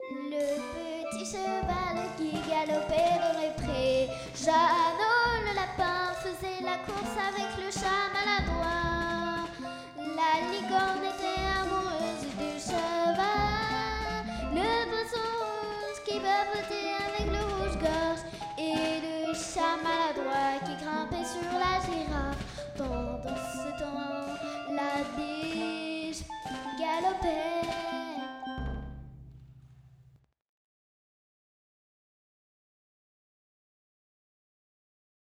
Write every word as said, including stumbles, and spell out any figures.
Le petit cheval qui galopait dans les prés. Jeannot le lapin faisait la course avec le chat maladroit. La licorne était amoureuse du cheval. Le poisson rose qui bavotait avec le rouge-gorge. Et le chat maladroit qui grimpait sur la girafe. Pendant ce temps, la biche galopait.